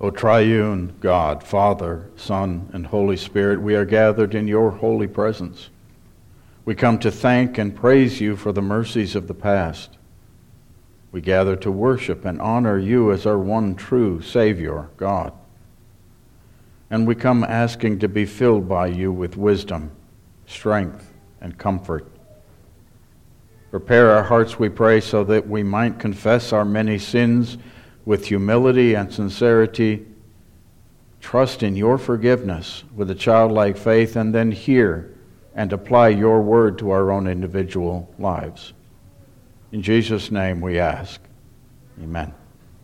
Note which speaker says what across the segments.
Speaker 1: O triune God, Father, Son, and Holy Spirit, we are gathered in your holy presence. We come to thank and praise you for the mercies of the past. We gather to worship and honor you as our one true Savior, God. And we come asking to be filled by you with wisdom, strength, and comfort. Prepare our hearts, we pray, so that we might confess our many sins with humility and sincerity, trust in your forgiveness with a childlike faith, and then hear and apply your word to our own individual lives. In Jesus' name we ask. Amen.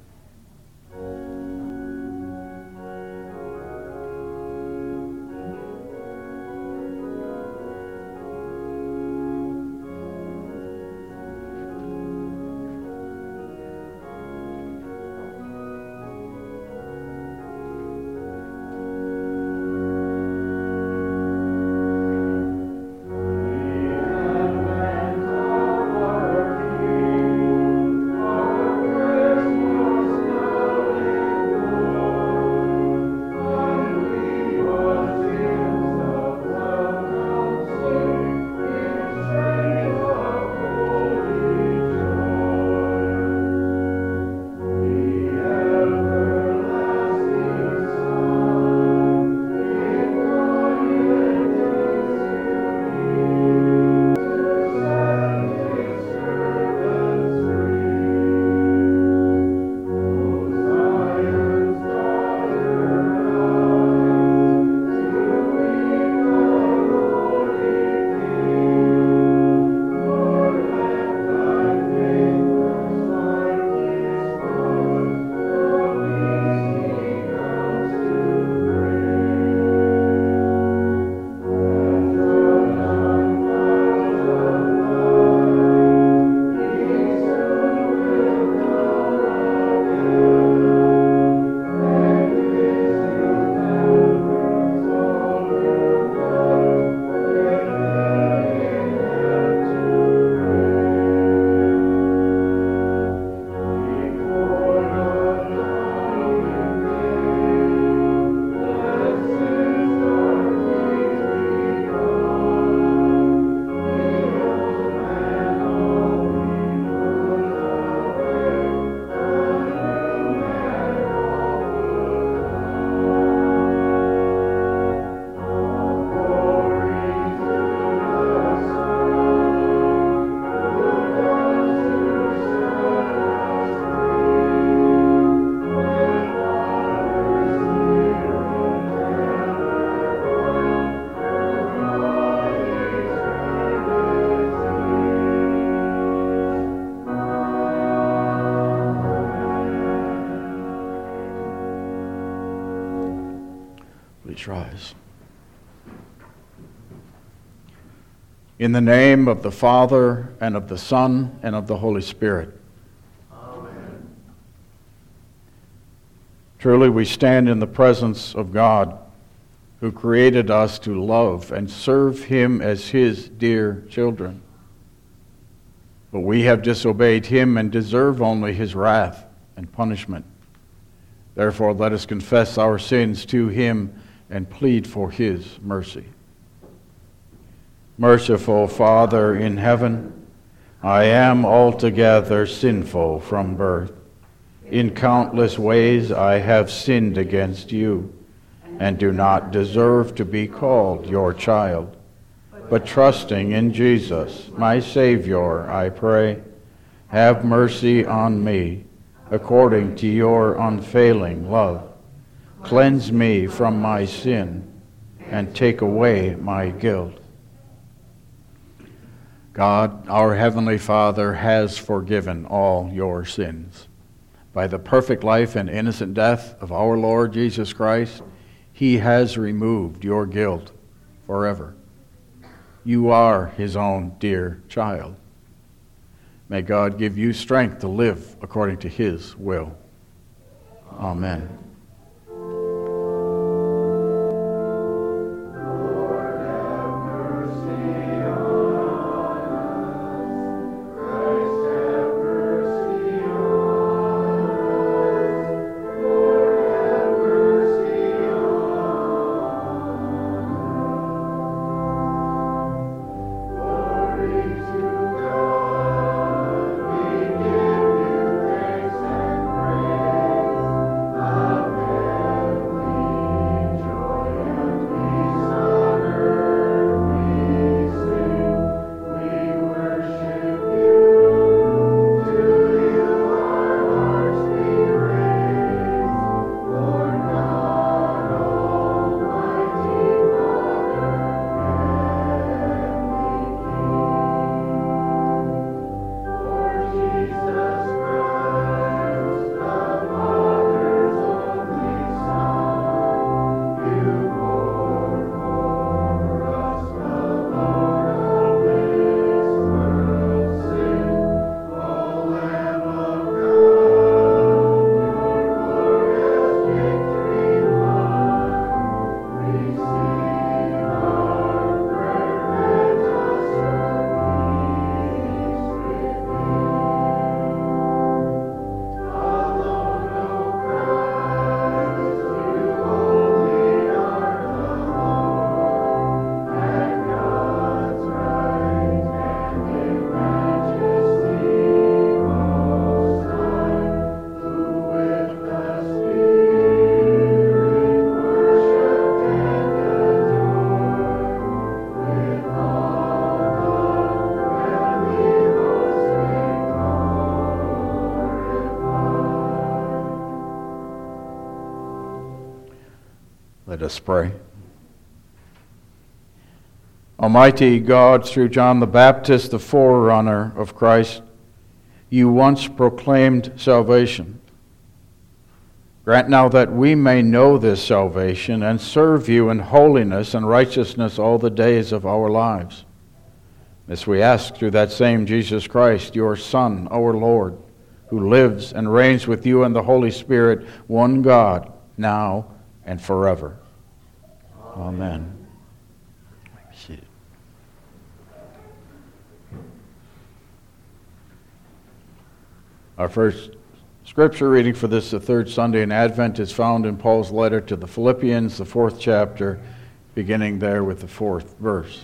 Speaker 1: Please rise. In the name of the Father, and of the Son, and of the Holy Spirit.
Speaker 2: Amen.
Speaker 1: Truly we stand in the presence of God, who created us to love and serve him as his dear children. But we have disobeyed him and deserve only his wrath and punishment. Therefore, let us confess our sins to him and plead for his mercy. Merciful Father in heaven, I am altogether sinful from birth. In countless ways I have sinned against you, and do not deserve to be called your child. But trusting in Jesus, my Savior, I pray, have mercy on me, according to your unfailing love. Cleanse me from my sin, and take away my guilt. God, our Heavenly Father, has forgiven all your sins. By the perfect life and innocent death of our Lord Jesus Christ, he has removed your guilt forever. You are his own dear child. May God give you strength to live according to his will. Amen.
Speaker 2: Lord, have
Speaker 1: Let us pray. Almighty God, through John the Baptist, the forerunner of Christ, you once proclaimed salvation. Grant now that we may know this salvation and serve you in holiness and righteousness all the days of our lives. This we ask through that same Jesus Christ, your Son, our Lord, who lives and reigns with you and the Holy Spirit, one God, now and forever. Amen. Our first scripture reading for this, the third Sunday in Advent, is found in Paul's letter to the Philippians, the 4th chapter, beginning there with the 4th verse.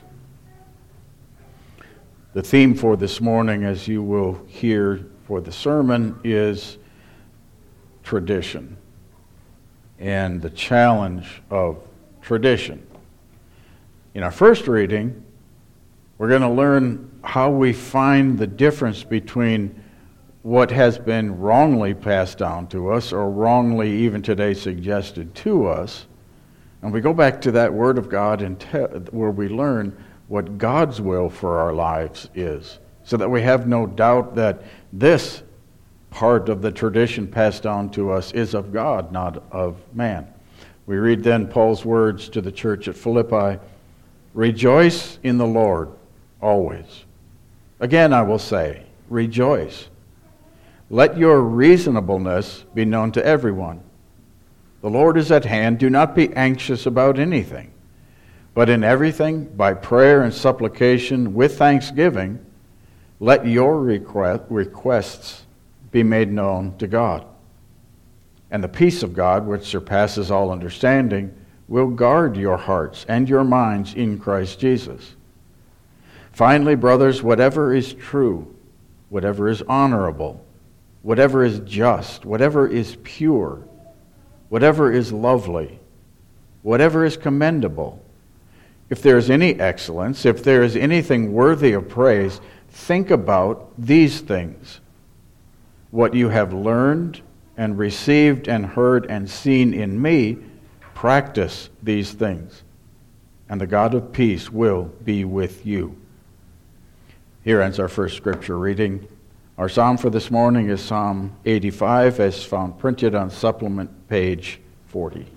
Speaker 1: The theme for this morning, as you will hear for the sermon, is tradition and the challenge of tradition. In our first reading, we're going to learn how we find the difference between what has been wrongly passed down to us, or wrongly even today suggested to us, and we go back to that Word of God where we learn what God's will for our lives is, so that we have no doubt that this part of the tradition passed down to us is of God, not of man. We read then Paul's words to the church at Philippi, "Rejoice in the Lord always. Again I will say, rejoice. Let your reasonableness be known to everyone. The Lord is at hand. Do not be anxious about anything, but in everything, by prayer and supplication with thanksgiving, let your requests be made known to God. And the peace of God, which surpasses all understanding, will guard your hearts and your minds in Christ Jesus. Finally, brothers, whatever is true, whatever is honorable, whatever is just, whatever is pure, whatever is lovely, whatever is commendable, if there is any excellence, if there is anything worthy of praise, think about these things. What you have learned and received and heard and seen in me, practice these things, and the God of peace will be with you." Here ends our first scripture reading. Our psalm for this morning is Psalm 85, as found printed on supplement page 40.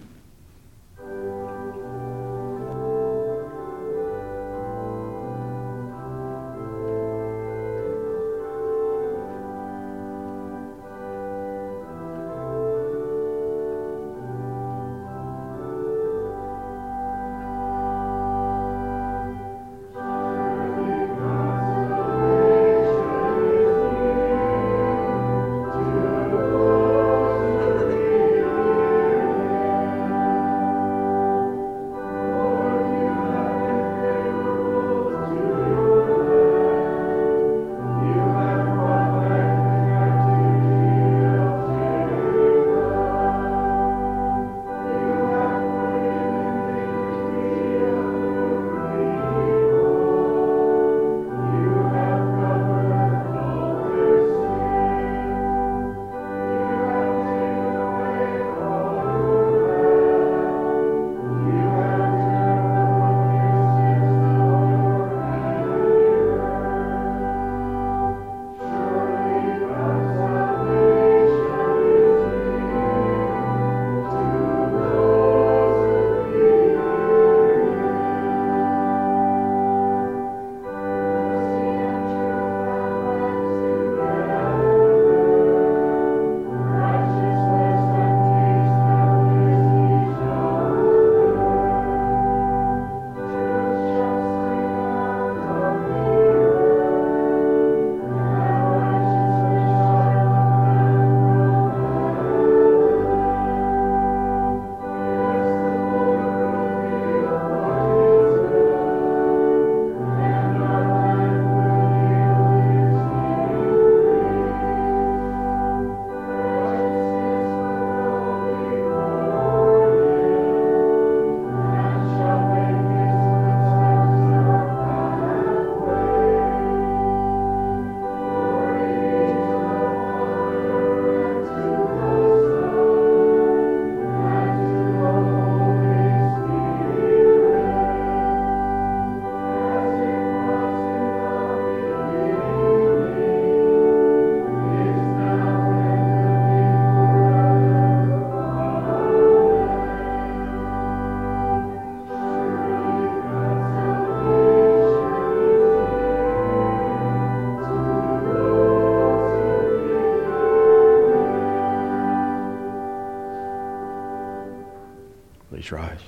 Speaker 1: Please rise.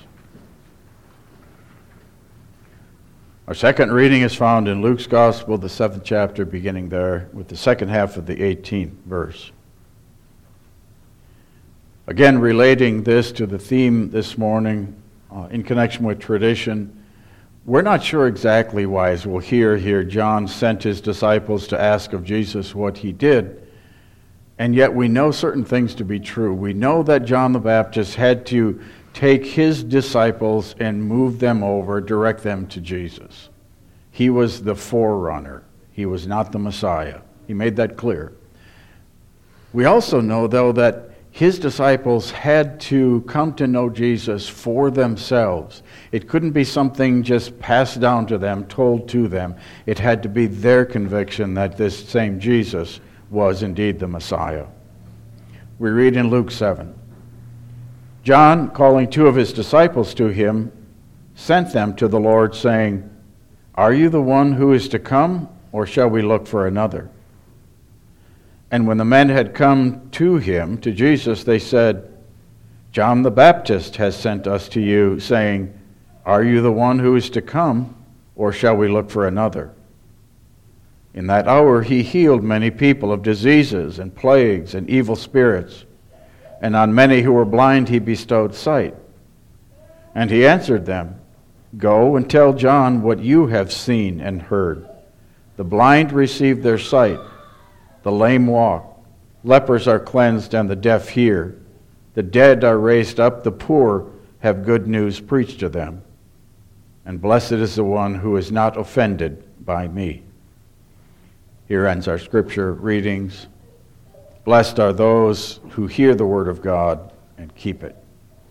Speaker 1: Our second reading is found in Luke's Gospel, the 7th chapter, beginning there with the second half of the 18th verse. Again, relating this to the theme this morning in connection with tradition, we're not sure exactly why, as we'll hear here, John sent his disciples to ask of Jesus what he did, and yet we know certain things to be true. We know that John the Baptist had to take his disciples and move them over, direct them to Jesus. He was the forerunner. He was not the Messiah. He made that clear. We also know, though, that his disciples had to come to know Jesus for themselves. It couldn't be something just passed down to them, told to them. It had to be their conviction that this same Jesus was indeed the Messiah. We read in Luke 7. John, calling two of his disciples to him, sent them to the Lord, saying, "Are you the one who is to come, or shall we look for another?" And when the men had come to him, to Jesus, they said, "John the Baptist has sent us to you, saying, 'Are you the one who is to come, or shall we look for another?'" In that hour he healed many people of diseases and plagues and evil spirits, and on many who were blind he bestowed sight. And he answered them, "Go and tell John what you have seen and heard. The blind receive their sight, the lame walk, lepers are cleansed, and the deaf hear. The dead are raised up, the poor have good news preached to them. And blessed is the one who is not offended by me." Here ends our scripture readings. Blessed are those who hear the word of God and keep it.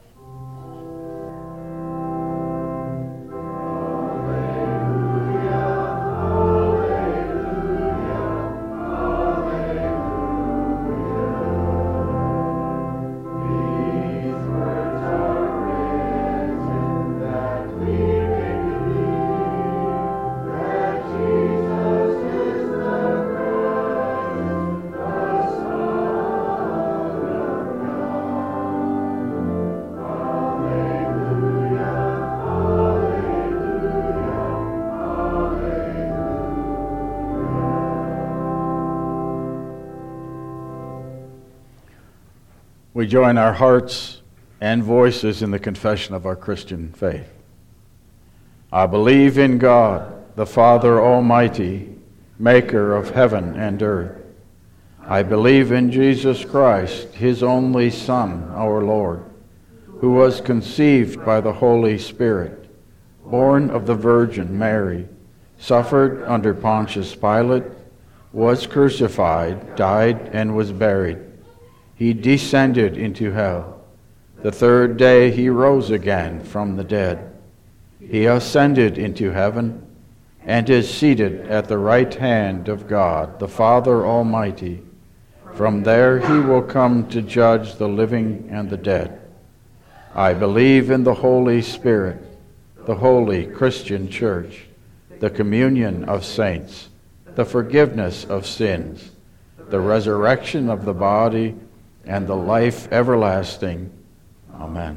Speaker 1: We join our hearts and voices in the confession of our Christian faith. I believe in God, the Father Almighty, maker of heaven and earth. I believe in Jesus Christ, his only Son, our Lord, who was conceived by the Holy Spirit, born of the Virgin Mary, suffered under Pontius Pilate, was crucified, died, and was buried. He descended into hell. The third day he rose again from the dead. He ascended into heaven and is seated at the right hand of God, the Father Almighty. From there he will come to judge the living and the dead. I believe in the Holy Spirit, the holy Christian Church, the communion of saints, the forgiveness of sins, the resurrection of the body, and the life everlasting. Amen.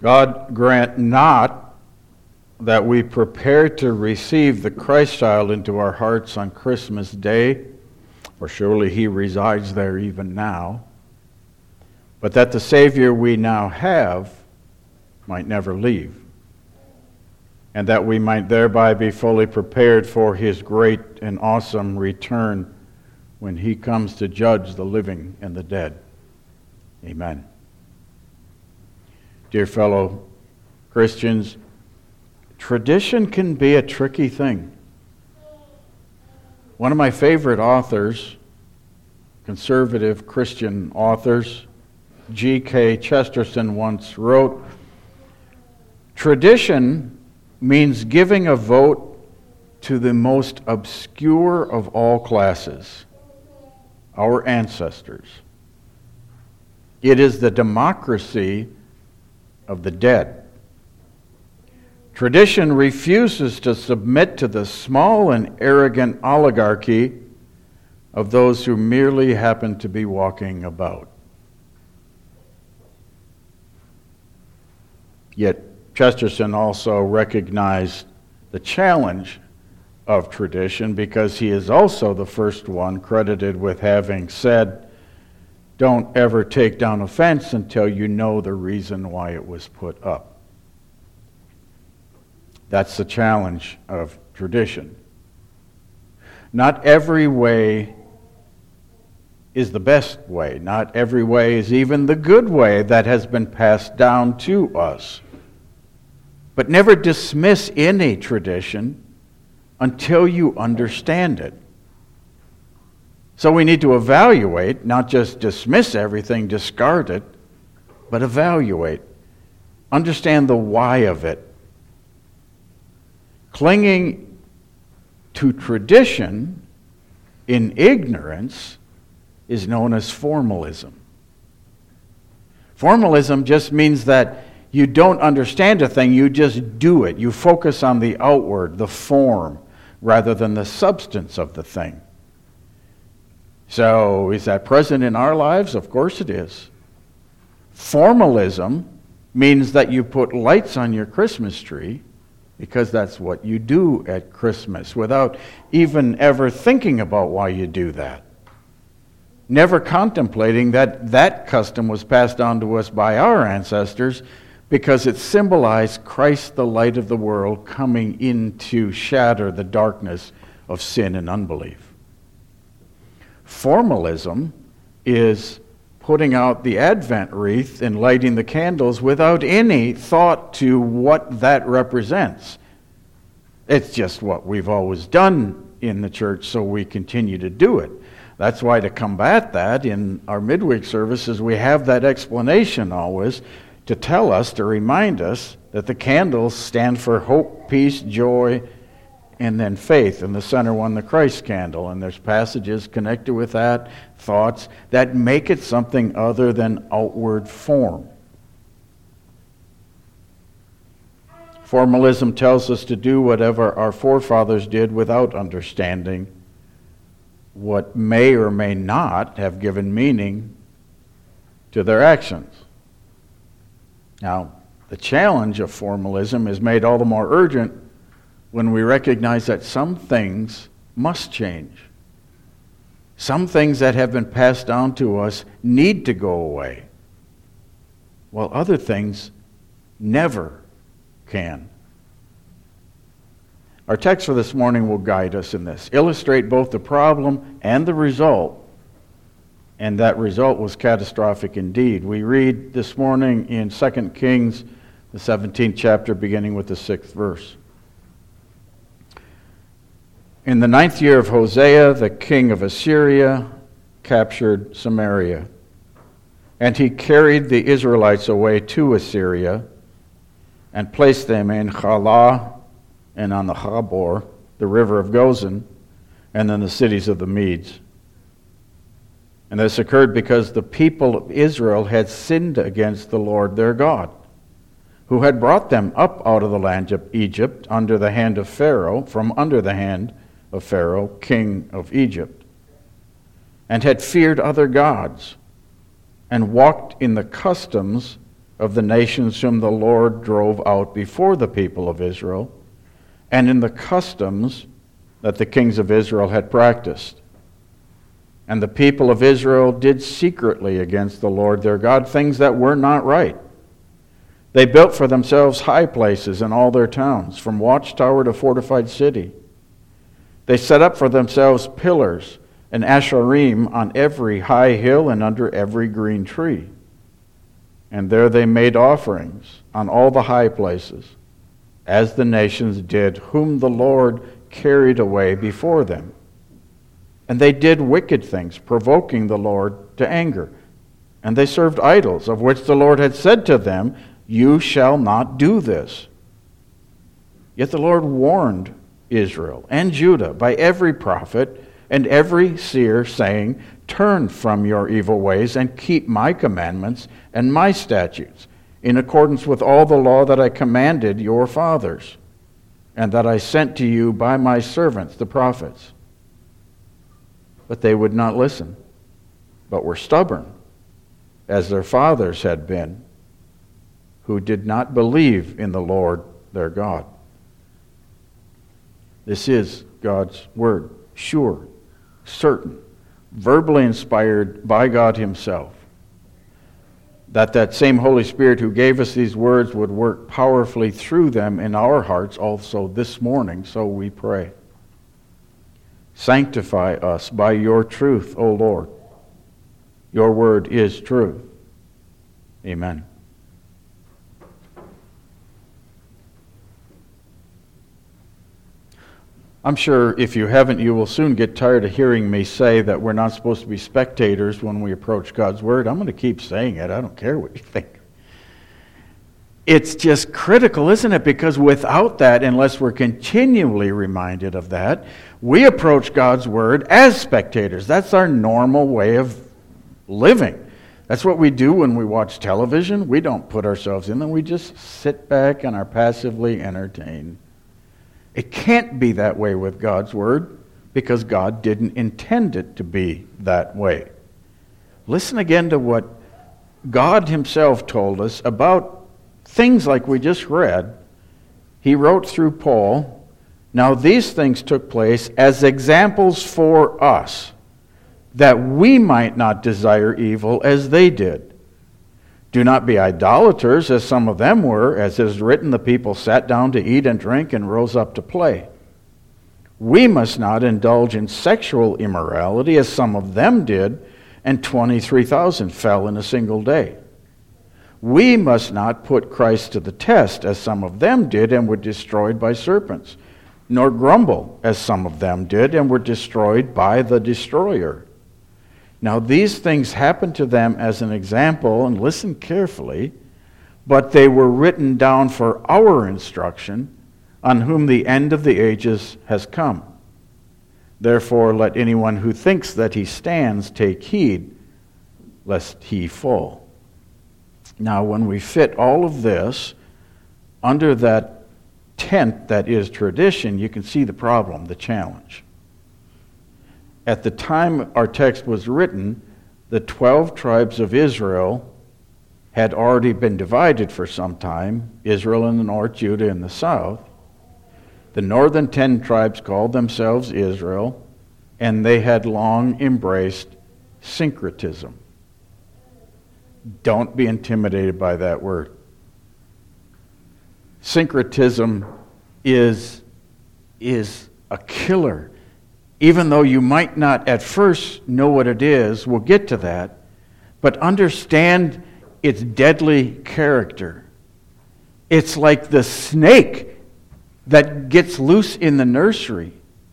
Speaker 1: God grant not that we prepare to receive the Christ child into our hearts on Christmas Day, for surely he resides there even now, but that the Savior we now have might never leave, and that we might thereby be fully prepared for his great and awesome return when he comes to judge the living and the dead. Amen. Dear fellow Christians, tradition can be a tricky thing. One of my favorite authors, conservative Christian authors, G.K. Chesterton, once wrote, "Tradition means giving a vote to the most obscure of all classes, our ancestors. It is the democracy of the dead. Tradition refuses to submit to the small and arrogant oligarchy of those who merely happen to be walking about." Yet Chesterton also recognized the challenge of tradition because he is also the first one credited with having said, "Don't ever take down a fence until you know the reason why it was put up." That's the challenge of tradition. Not every way is the best way. Not every way is even the good way that has been passed down to us. But never dismiss any tradition until you understand it. So we need to evaluate, not just dismiss everything, discard it, but evaluate. Understand the why of it. Clinging to tradition in ignorance is known as formalism. Formalism just means that you don't understand a thing, you just do it. You focus on the outward, the form, rather than the substance of the thing. So, is that present in our lives? Of course it is. Formalism means that you put lights on your Christmas tree because that's what you do at Christmas without even ever thinking about why you do that. Never contemplating that that custom was passed on to us by our ancestors because it symbolized Christ, the light of the world, coming in to shatter the darkness of sin and unbelief. Formalism is putting out the Advent wreath and lighting the candles without any thought to what that represents. It's just what we've always done in the church, so we continue to do it. That's why, to combat that, in our midweek services, we have that explanation always to tell us, to remind us that the candles stand for hope, peace, joy, and then faith, and the center one, the Christ candle. And there's passages connected with that, thoughts that make it something other than outward form. Formalism tells us to do whatever our forefathers did without understanding what may or may not have given meaning to their actions. Now, the challenge of formalism is made all the more urgent when we recognize that some things must change. Some things that have been passed down to us need to go away, while other things never can. Our text for this morning will guide us in this, illustrate both the problem and the result, and that result was catastrophic indeed. We read this morning in 2 Kings, the 17th chapter, beginning with the 6th verse. In the 9th year of Hosea, the king of Assyria captured Samaria, and he carried the Israelites away to Assyria and placed them in Halah and on the Habor, the river of Gozan, and then the cities of the Medes. And this occurred because the people of Israel had sinned against the Lord their God, who had brought them up out of the land of Egypt under the hand of Pharaoh, from under the hand of Pharaoh, king of Egypt, and had feared other gods, and walked in the customs of the nations whom the Lord drove out before the people of Israel, and in the customs that the kings of Israel had practiced. And the people of Israel did secretly against the Lord their God things that were not right. They built for themselves high places in all their towns, from watchtower to fortified city. They set up for themselves pillars and asherim on every high hill and under every green tree. And there they made offerings on all the high places, as the nations did, whom the Lord carried away before them. And they did wicked things, provoking the Lord to anger. And they served idols, of which the Lord had said to them, "You shall not do this." Yet the Lord warned Israel and Judah by every prophet and every seer, saying, "Turn from your evil ways and keep my commandments and my statutes, in accordance with all the law that I commanded your fathers, and that I sent to you by my servants the prophets." But they would not listen, but were stubborn, as their fathers had been, who did not believe in the Lord their God. This is God's word, sure, certain, verbally inspired by God himself. That same Holy Spirit who gave us these words would work powerfully through them in our hearts also this morning, so we pray. Sanctify us by your truth, O Lord. Your word is truth. Amen. I'm sure if you haven't, you will soon get tired of hearing me say that we're not supposed to be spectators when we approach God's Word. I'm going to keep saying it. I don't care what you think. It's just critical, isn't it? Because without that, unless we're continually reminded of that, we approach God's Word as spectators. That's our normal way of living. That's what we do when we watch television. We don't put ourselves in them. We just sit back and are passively entertained. It can't be that way with God's Word because God didn't intend it to be that way. Listen again to what God himself told us about things like we just read. He wrote through Paul, "Now these things took place as examples for us, that we might not desire evil as they did. Do not be idolaters, as some of them were. As is written, the people sat down to eat and drink and rose up to play. We must not indulge in sexual immorality, as some of them did, and 23,000 fell in a single day. We must not put Christ to the test, as some of them did, and were destroyed by serpents, nor grumble, as some of them did, and were destroyed by the destroyer. Now these things happened to them as an example," and listen carefully, "but they were written down for our instruction, on whom the end of the ages has come. Therefore let anyone who thinks that he stands take heed, lest he fall." Now when we fit all of this under that tent that is tradition, you can see the problem, the challenge. At the time our text was written, the 12 tribes of Israel had already been divided for some time, Israel in the north, Judah in the south. The northern 10 tribes called themselves Israel, and they had long embraced syncretism. Don't be intimidated by that word. Syncretism is a killer. Even though you might not at first know what it is, we'll get to that, but understand its deadly character. It's like the snake that gets loose in the nursery.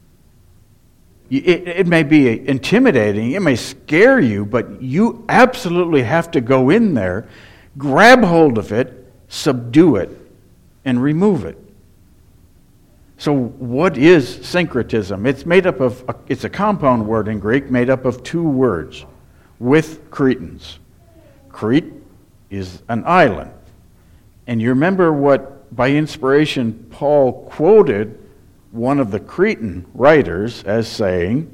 Speaker 1: It may be intimidating, it may scare you, but you absolutely have to go in there, grab hold of it, subdue it, and remove it. So what is syncretism? It's a compound word in Greek made up of 2 words, with Cretans. Crete is an island. And you remember what, by inspiration, Paul quoted one of the Cretan writers as saying,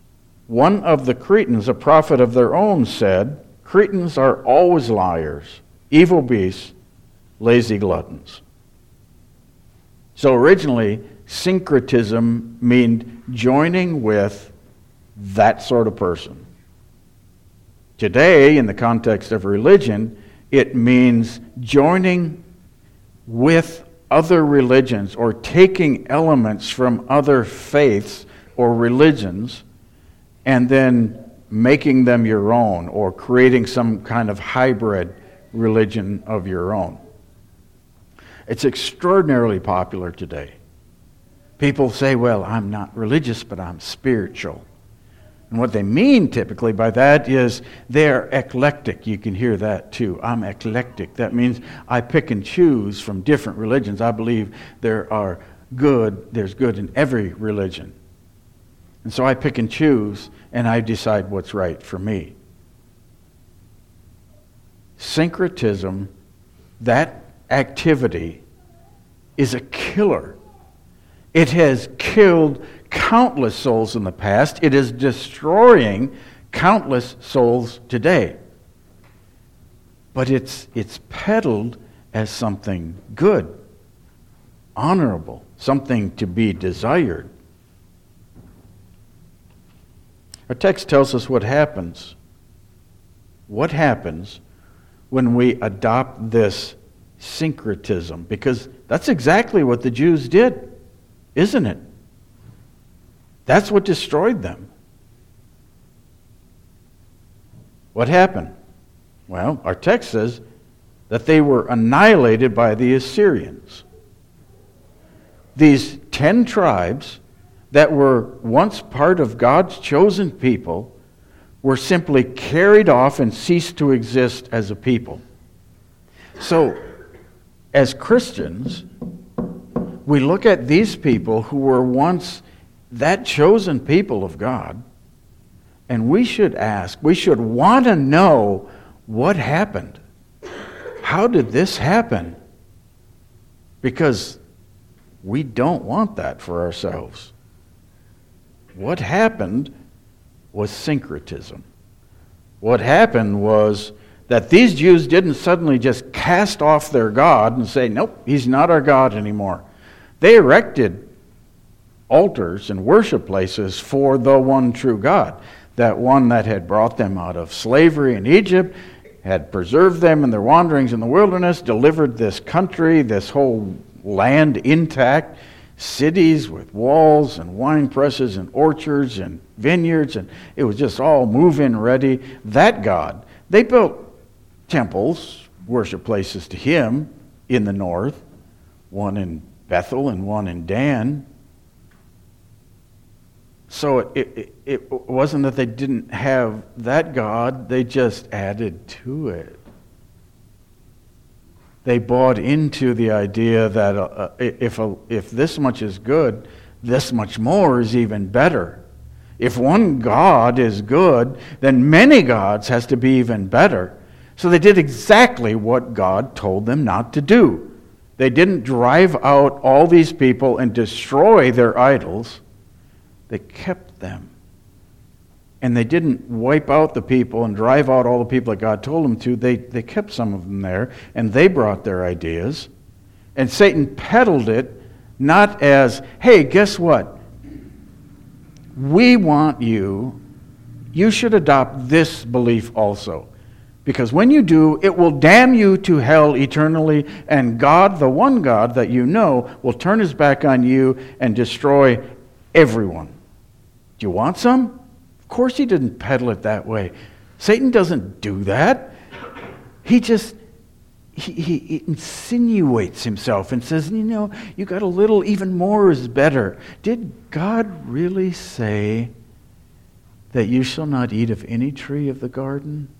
Speaker 1: "One of the Cretans, a prophet of their own, said, 'Cretans are always liars, evil beasts, lazy gluttons. So originally, syncretism meant joining with that sort of person. Today, in the context of religion, it means joining with other religions or taking elements from other faiths or religions and then making them your own or creating some kind of hybrid religion of your own. It's extraordinarily popular today. People say, well, I'm not religious, but I'm spiritual. And what they mean typically by that is they're eclectic. You can hear that too. I'm eclectic. That means I pick and choose from different religions. I believe there's good in every religion. And so I pick and choose, and I decide what's right for me. Syncretism, that activity, is a killer. It has killed countless souls in the past. It is destroying countless souls today. But it's peddled as something good, honorable, something to be desired. Our text tells us what happens. What happens when we adopt this syncretism? Because that's exactly what the Jews did, isn't it? That's what destroyed them. What happened? Well, our text says that they were annihilated by the Assyrians. These 10 tribes that were once part of God's chosen people were simply carried off and ceased to exist as a people. So, as Christians, we look at these people who were once that chosen people of God, and we should ask, we should want to know what happened. How did this happen? Because we don't want that for ourselves. What happened was syncretism. What happened was that these Jews didn't suddenly just cast off their God and say, nope, he's not our God anymore. They erected altars and worship places for the one true God, that one that had brought them out of slavery in Egypt, had preserved them in their wanderings in the wilderness, delivered this country, this whole land intact, cities with walls and wine presses and orchards and vineyards, and it was just all move-in ready. That God. They built temples, worship places to him in the north, one in Bethel and one in Dan. So it wasn't that they didn't have that God, they just added to it. They bought into the idea that if this much is good, this much more is even better. If one God is good, then many gods has to be even better. So they did exactly what God told them not to do. They didn't drive out all these people and destroy their idols. They kept them. And they didn't wipe out the people and drive out all the people that God told them to. They kept some of them there, and they brought their ideas. And Satan peddled it not as, hey, guess what? We want you should adopt this belief also. Because when you do, it will damn you to hell eternally, and God, the one God that you know, will turn his back on you and destroy everyone. Do you want some? Of course he didn't peddle it that way. Satan doesn't do that. He just, he insinuates himself and says, you got a little, even more is better. Did God really say that you shall not eat of any tree of the garden?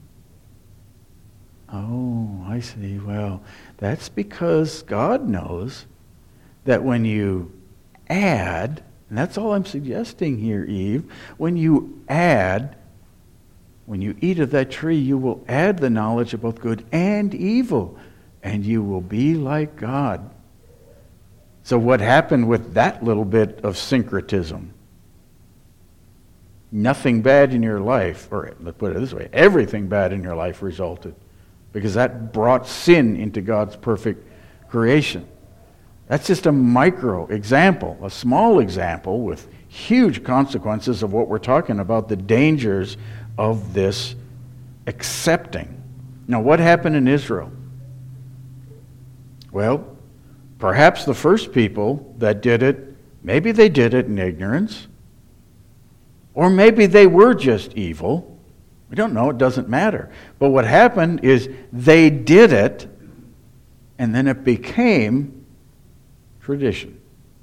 Speaker 1: Oh, I see. Well, that's because God knows that when you add, and that's all I'm suggesting here, Eve, when you eat of that tree, you will add the knowledge of both good and evil, and you will be like God. So what happened with that little bit of syncretism? Nothing bad in your life, or let's put it this way, everything bad in your life resulted. because that brought sin into God's perfect creation. That's just a micro example, a small example with huge consequences of what we're talking about, the dangers of this accepting. Now, what happened in Israel? Well, perhaps the first people that did it, maybe they did it in ignorance, or maybe they were just evil. We don't know, it doesn't matter. But what happened is they did it, and then it became tradition.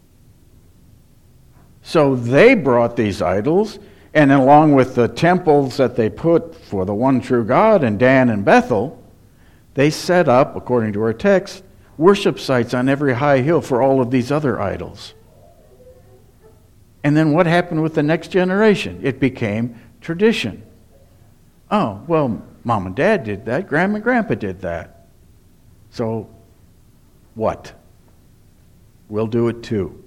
Speaker 1: So they brought these idols, and along with the temples that they put for the one true God in Dan and Bethel, they set up, according to our text, worship sites on every high hill for all of these other idols. And then what happened with the next generation? It became tradition. Oh, well, Mom and Dad did that. Grandma and Grandpa did that. So, what? We'll do it too.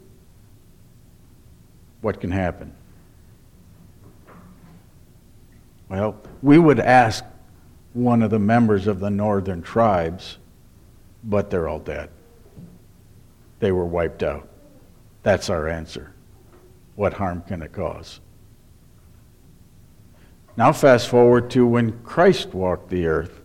Speaker 1: What can happen? Well, we would ask one of the members of the northern tribes, but they're all dead. They were wiped out. That's our answer. What harm can it cause? Now fast forward to when Christ walked the earth.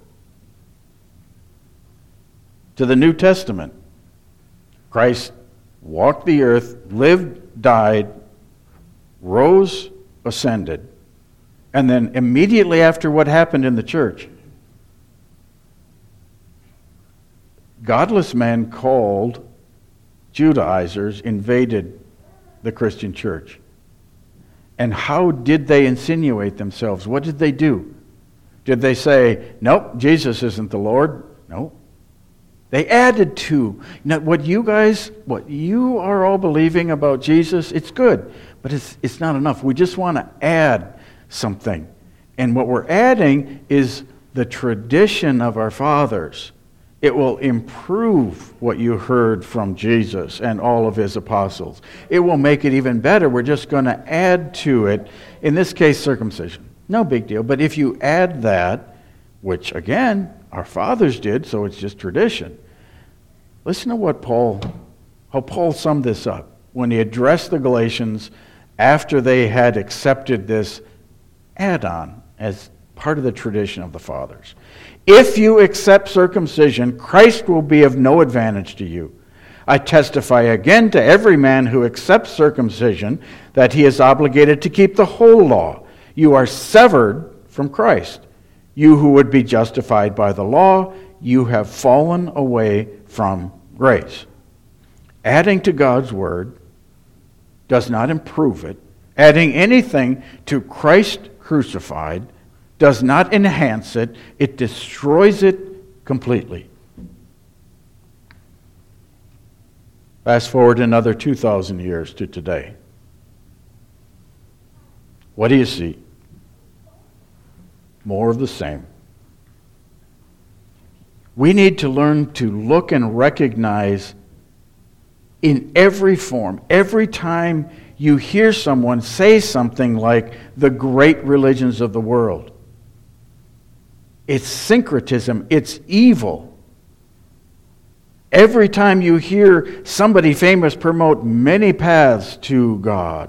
Speaker 1: To the New Testament. Christ walked the earth, lived, died, rose, ascended. And then immediately after what happened in the church, godless men called Judaizers invaded the Christian church. And how did they insinuate themselves? What did they do? Did they say, nope, Jesus isn't the Lord? No. They added to. Now, what you are all believing about Jesus, it's good, but it's not enough. We just want to add something. And what we're adding is the tradition of our fathers. It will improve what you heard from Jesus and all of his apostles. It will make it even better. We're just going to add to it, in this case, circumcision. No big deal. But if you add that, which again, our fathers did, so it's just tradition. Listen to how Paul summed this up when he addressed the Galatians after they had accepted this add-on as part of the tradition of the fathers. If you accept circumcision, Christ will be of no advantage to you. I testify again to every man who accepts circumcision that he is obligated to keep the whole law. You are severed from Christ. You who would be justified by the law, you have fallen away from grace. Adding to God's word does not improve it. Adding anything to Christ crucified does not enhance it. It destroys it completely. Fast forward another 2,000 years to today. What do you see? More of the same. We need to learn to look and recognize in every form, every time you hear someone say something like the great religions of the world. It's syncretism. It's evil. Every time you hear somebody famous promote many paths to God,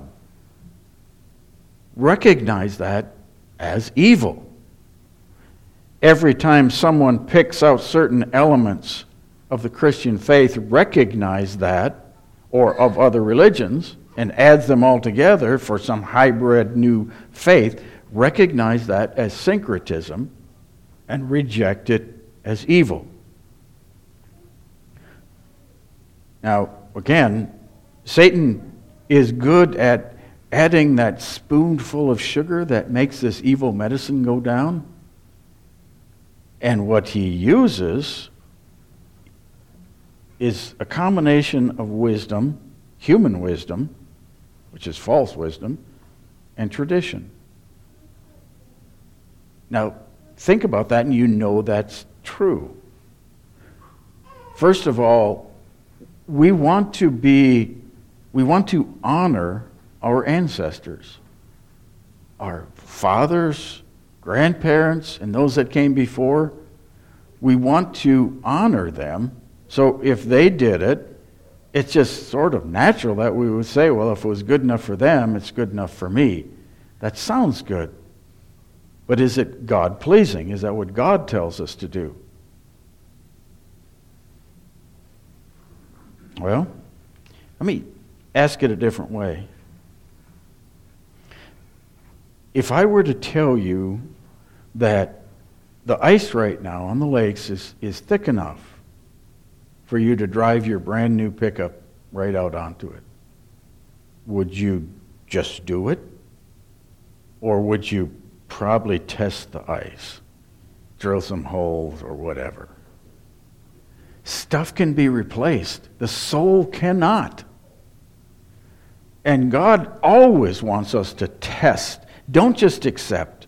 Speaker 1: recognize that as evil. Every time someone picks out certain elements of the Christian faith, recognize that, or of other religions, and adds them all together for some hybrid new faith, recognize that as syncretism and reject it as evil. Now, again, Satan is good at adding that spoonful of sugar that makes this evil medicine go down. And what he uses is a combination of wisdom, human wisdom, which is false wisdom, and tradition. Now, think about that and you know that's true. First of all, we want to honor our ancestors, our fathers, grandparents, and those that came before. We want to honor them. So if they did it, it's just sort of natural that we would say, well, if it was good enough for them, it's good enough for me. That sounds good. But is it God-pleasing? Is that what God tells us to do? Well, let me ask it a different way. If I were to tell you that the ice right now on the lakes is thick enough for you to drive your brand new pickup right out onto it, would you just do it? Or would you probably test the ice, drill some holes or whatever? Stuff can be replaced. The soul cannot. And God always wants us to test. Don't just accept.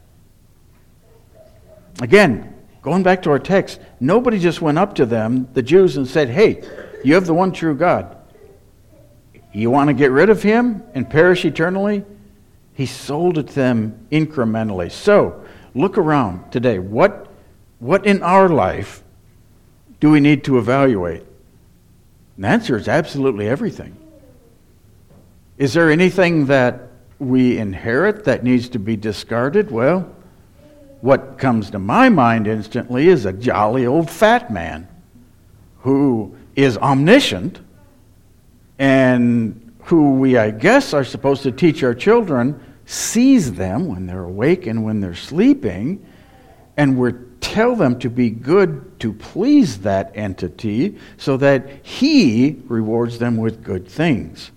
Speaker 1: Again, going back to our text, nobody just went up to them, the Jews, and said, hey, you have the one true God. You want to get rid of him and perish eternally? He sold it to them incrementally. So, look around today. What in our life do we need to evaluate? And the answer is absolutely everything. Is there anything that we inherit that needs to be discarded? Well, what comes to my mind instantly is a jolly old fat man who is omniscient and who we, I guess, are supposed to teach our children, sees them when they're awake and when they're sleeping, and we tell them to be good to please that entity so that he rewards them with good things.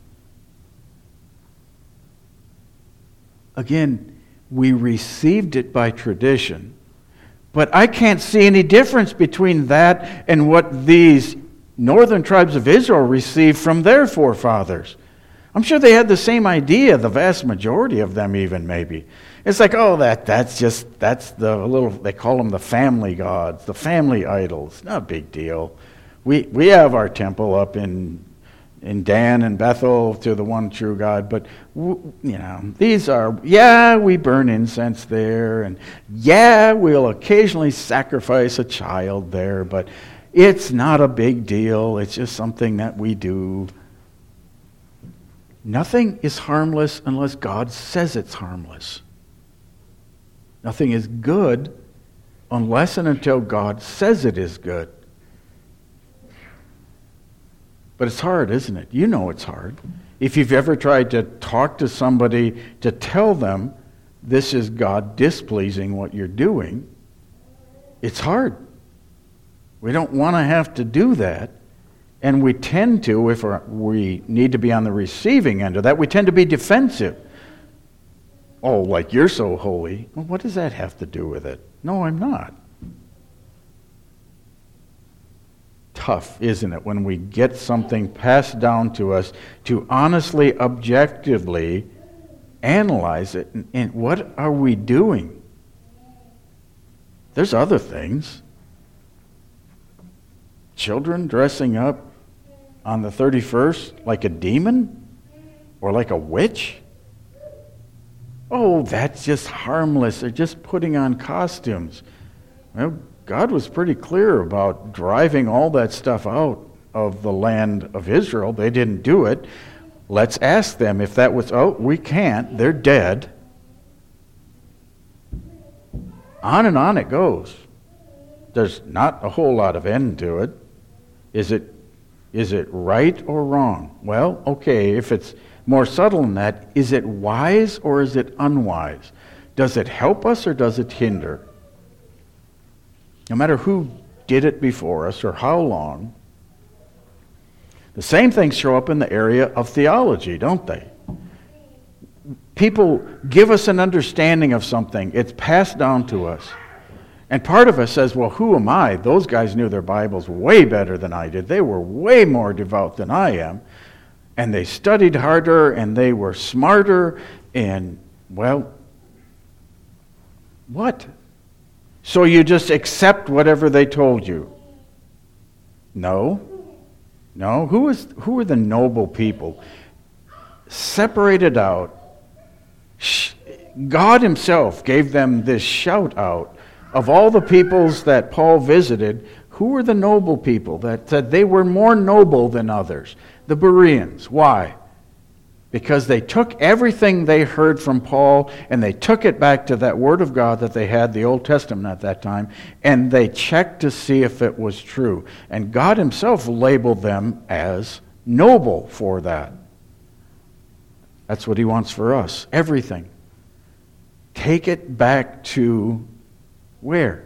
Speaker 1: Again, we received it by tradition, but I can't see any difference between that and what these northern tribes of Israel received from their forefathers. I'm sure they had the same idea, the vast majority of them even maybe. It's like, oh, that's the little, they call them the family gods, the family idols. Not a big deal. We have our temple up in Dan and Bethel to the one true God, but these are, we burn incense there, and we'll occasionally sacrifice a child there, but it's not a big deal. It's just something that we do. Nothing is harmless unless God says it's harmless. Nothing is good unless and until God says it is good. But it's hard, isn't it? You know it's hard. If you've ever tried to talk to somebody to tell them this is God displeasing what you're doing, it's hard. We don't want to have to do that. And we tend to, if we need to be on the receiving end of that, we tend to be defensive. Oh, like you're so holy. Well, what does that have to do with it? No, I'm not. Tough, isn't it, when we get something passed down to us to honestly, objectively analyze it. And what are we doing? There's other things. Children dressing up on the 31st like a demon or like a witch? Oh, that's just harmless. They're just putting on costumes. Well, God was pretty clear about driving all that stuff out of the land of Israel. They didn't do it. Let's ask them if that was, we can't. They're dead. On and on it goes. There's not a whole lot of end to it. Is it right or wrong? Well, okay, if it's more subtle than that, is it wise or is it unwise? Does it help us or does it hinder? No matter who did it before us or how long, the same things show up in the area of theology, don't they? People give us an understanding of something. It's passed down to us. And part of us says, well, who am I? Those guys knew their Bibles way better than I did. They were way more devout than I am. And they studied harder, and they were smarter, and, well, what? So you just accept whatever they told you? No. Who are the noble people? Separated out. God himself gave them this shout out Of all the peoples that Paul visited, who were the noble people that said they were more noble than others? The Bereans. Why? Because they took everything they heard from Paul and they took it back to that Word of God that they had, the Old Testament at that time, and they checked to see if it was true. And God himself labeled them as noble for that. That's what he wants for us. Everything. Take it back to where?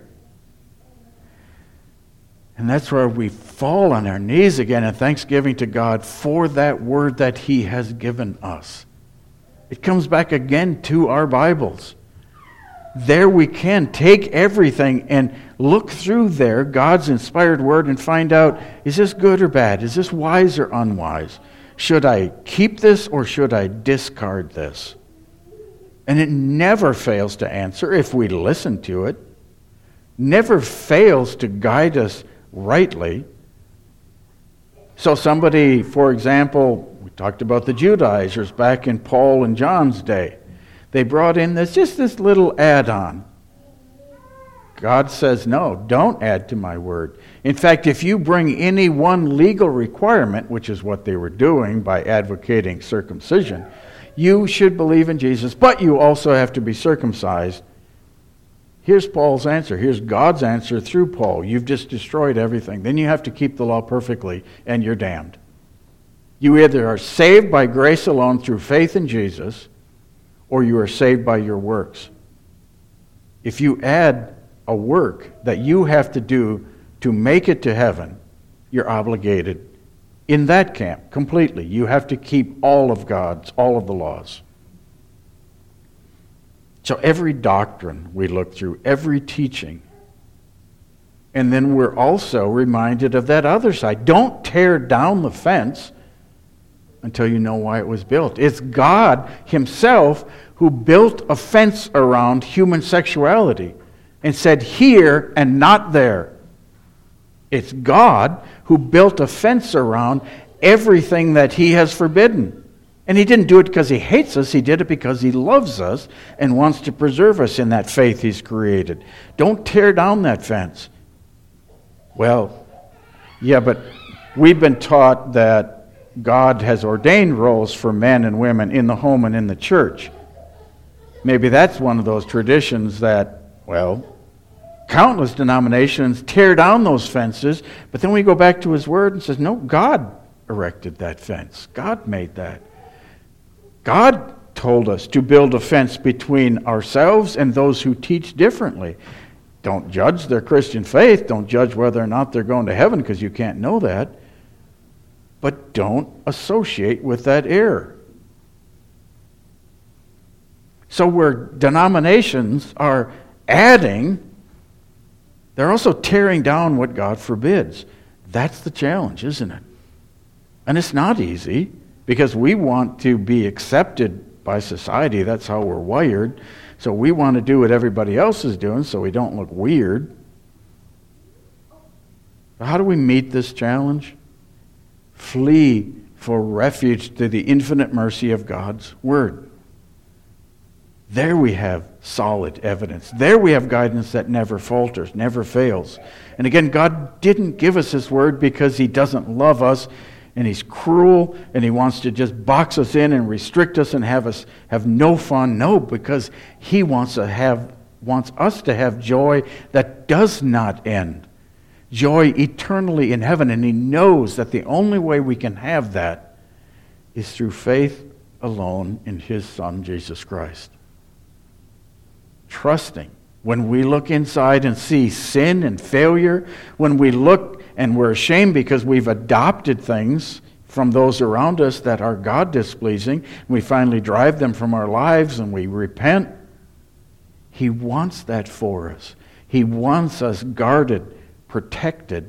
Speaker 1: And that's where we fall on our knees again in thanksgiving to God for that word that he has given us. It comes back again to our Bibles. There we can take everything and look through there, God's inspired word, and find out, is this good or bad? Is this wise or unwise? Should I keep this or should I discard this? And it never fails to answer if we listen to it. Never fails to guide us rightly. So somebody, for example, we talked about the Judaizers back in Paul and John's day. They brought in this little add-on. God says, no, don't add to my word. In fact, if you bring any one legal requirement, which is what they were doing by advocating circumcision, you should believe in Jesus, but you also have to be circumcised. Here's Paul's answer. Here's God's answer through Paul. You've just destroyed everything. Then you have to keep the law perfectly, and you're damned. You either are saved by grace alone through faith in Jesus, or you are saved by your works. If you add a work that you have to do to make it to heaven, you're obligated in that camp completely. You have to keep all of the laws. So every doctrine we look through, every teaching, and then we're also reminded of that other side. Don't tear down the fence until you know why it was built. It's God himself who built a fence around human sexuality and said here and not there. It's God who built a fence around everything that he has forbidden. And he didn't do it because he hates us. He did it because he loves us and wants to preserve us in that faith he's created. Don't tear down that fence. Well, yeah, but we've been taught that God has ordained roles for men and women in the home and in the church. Maybe that's one of those traditions that, well, countless denominations tear down those fences, but then we go back to his word and says, no, God erected that fence. God made that. God told us to build a fence between ourselves and those who teach differently. Don't judge their Christian faith. Don't judge whether or not they're going to heaven because you can't know that. But don't associate with that error. So where denominations are adding, they're also tearing down what God forbids. That's the challenge, isn't it? And it's not easy because we want to be accepted by society. That's how we're wired. So we want to do what everybody else is doing so we don't look weird. How do we meet this challenge? Flee for refuge to the infinite mercy of God's Word. There we have solid evidence. There we have guidance that never falters, never fails. And again, God didn't give us His Word because He doesn't love us and He's cruel and He wants to just box us in and restrict us and have us have no fun. No, because He wants us to have joy that does not end. Joy eternally in heaven. And He knows that the only way we can have that is through faith alone in His Son, Jesus Christ. Trusting. When we look inside and see sin and failure, when we look and we're ashamed because we've adopted things from those around us that are God displeasing, we finally drive them from our lives and we repent, He wants that for us. He wants us guarded, protected,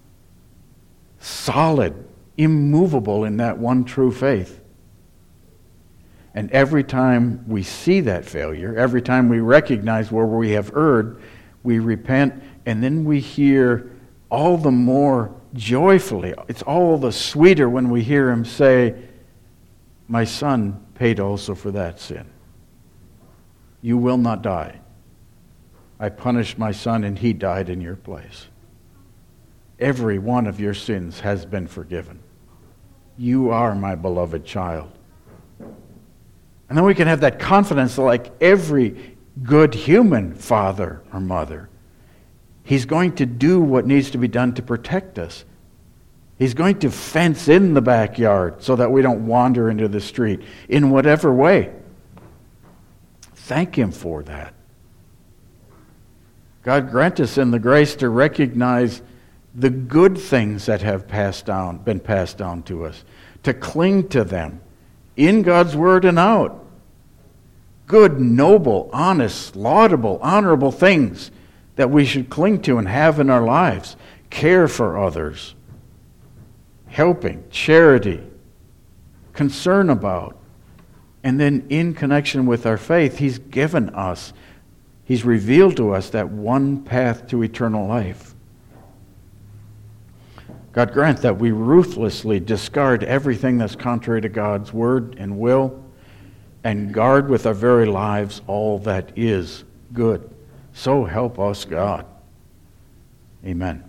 Speaker 1: solid, immovable in that one true faith. And every time we see that failure, every time we recognize where we have erred, we repent, and then we hear all the more joyfully. It's all the sweeter when we hear Him say, "My Son paid also for that sin. You will not die. I punished my son and he died in your place. Every one of your sins has been forgiven. You are my beloved child. And then we can have that confidence like every good human father or mother. He's going to do what needs to be done to protect us. He's going to fence in the backyard so that we don't wander into the street in whatever way. Thank Him for that. God grant us in the grace to recognize the good things that have been passed down to us, to cling to them in God's Word and out. Good, noble, honest, laudable, honorable things that we should cling to and have in our lives. Care for others, helping, charity, concern about. And then in connection with our faith, He's given us, He's revealed to us that one path to eternal life. God grant that we ruthlessly discard everything that's contrary to God's word and will, and guard with our very lives all that is good. So help us, God. Amen.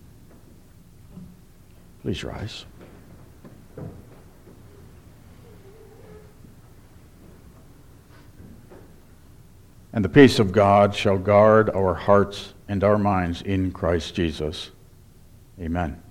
Speaker 1: Please rise. And the peace of God shall guard our hearts and our minds in Christ Jesus. Amen.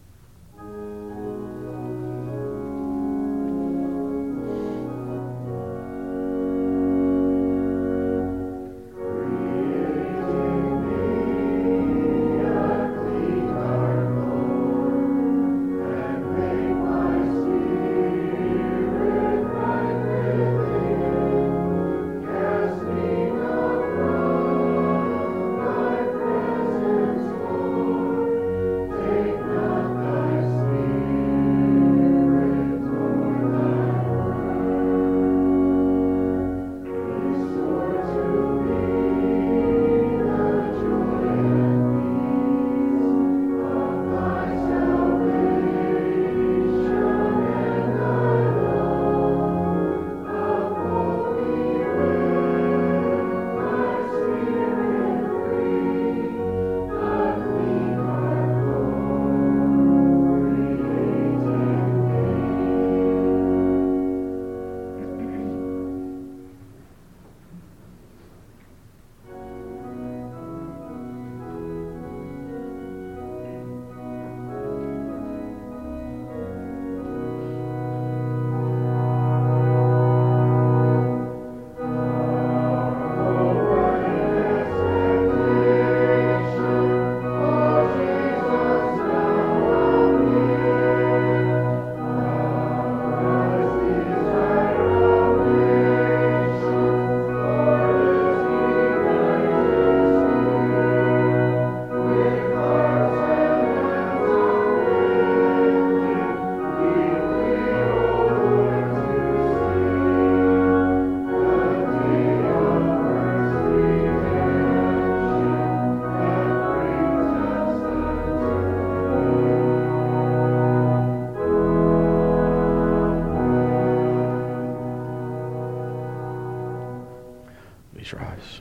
Speaker 1: Rise.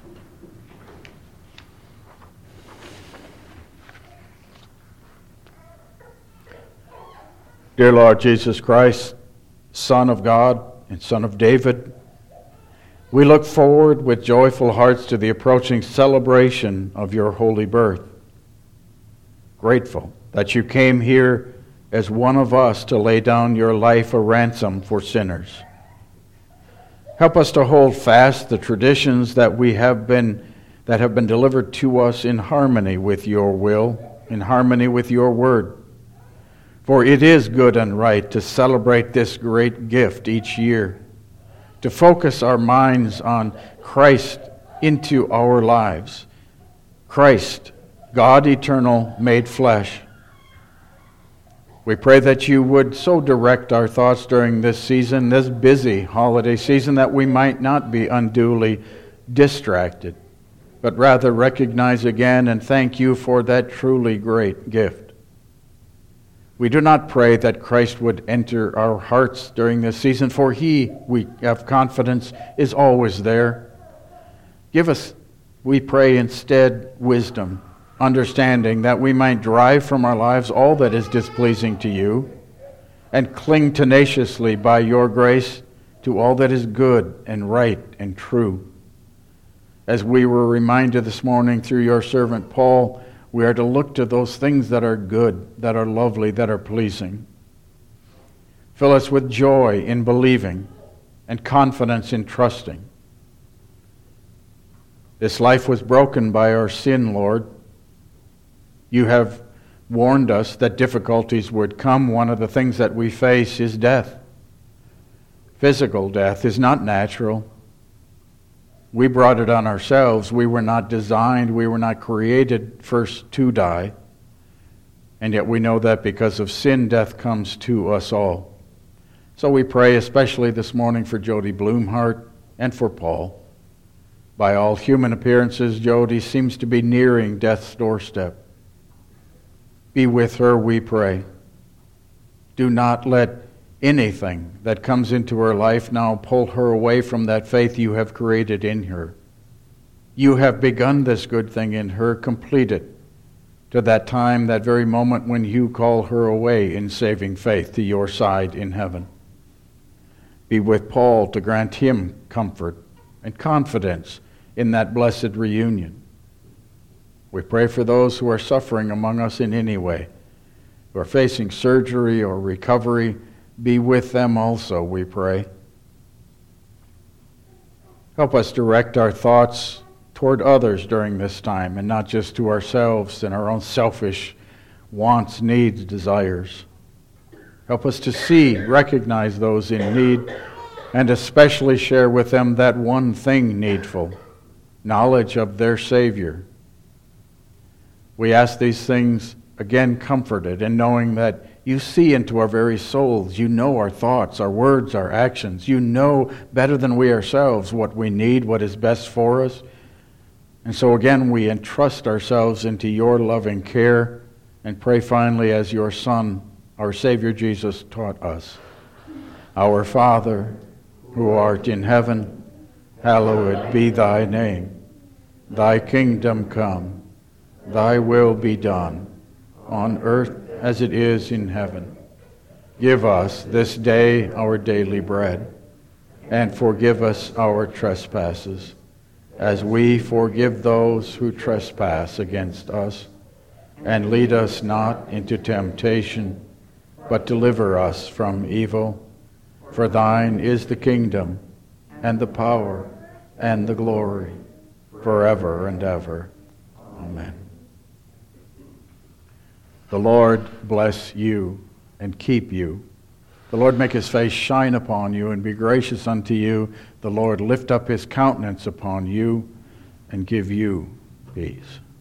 Speaker 1: Dear Lord Jesus Christ, Son of God and Son of David, we look forward with joyful hearts to the approaching celebration of your holy birth. Grateful that you came here as one of us to lay down your life a ransom for sinners. Help us to hold fast the traditions that have been delivered to us in harmony with your will, in harmony with your word. For it is good and right to celebrate this great gift each year, to focus our minds on Christ into our lives. Christ, God eternal, made flesh. We pray that you would so direct our thoughts during this season, this busy holiday season, that we might not be unduly distracted, but rather recognize again and thank you for that truly great gift. We do not pray that Christ would enter our hearts during this season, for He, we have confidence, is always there. Give us We pray instead wisdom, understanding that we might drive from our lives all that is displeasing to you and cling tenaciously by your grace to all that is good and right and true. As we were reminded this morning through your servant Paul, we are to look to those things that are good, that are lovely, that are pleasing. Fill us with joy in believing and confidence in trusting. This life was broken by our sin, Lord. You have warned us that difficulties would come. One of the things that we face is death. Physical death is not natural. We brought it on ourselves. We were not designed, we were not created first to die. And yet we know that because of sin, death comes to us all. So we pray especially this morning for Jody Blumhart and for Paul. By all human appearances, Jody seems to be nearing death's doorstep. Be with her, we pray. Do not let anything that comes into her life now pull her away from that faith you have created in her. You have begun this good thing in her, complete it to that time, that very moment when you call her away in saving faith to your side in heaven. Be with Paul to grant him comfort and confidence in that blessed reunion. We pray for those who are suffering among us in any way, who are facing surgery or recovery. Be with them also, we pray. Help us direct our thoughts toward others during this time, and not just to ourselves and our own selfish wants, needs, desires. Help us to see, recognize those in need, and especially share with them that one thing needful, knowledge of their Savior. We ask these things, again comforted, and knowing that you see into our very souls. You know our thoughts, our words, our actions. You know better than we ourselves what we need, what is best for us. And so again, we entrust ourselves into your loving care and pray finally as your Son, our Savior Jesus, taught us. Our Father, who art in heaven, hallowed be thy name. Thy kingdom come, thy will be done, on earth as it is in heaven. Give us this day our daily bread, and forgive us our trespasses, as we forgive those who trespass against us. And lead us not into temptation, but deliver us from evil. For thine is the kingdom, and the power, and the glory, forever and ever. Amen. The Lord bless you and keep you. The Lord make his face shine upon you and be gracious unto you. The Lord lift up his countenance upon you and give you peace.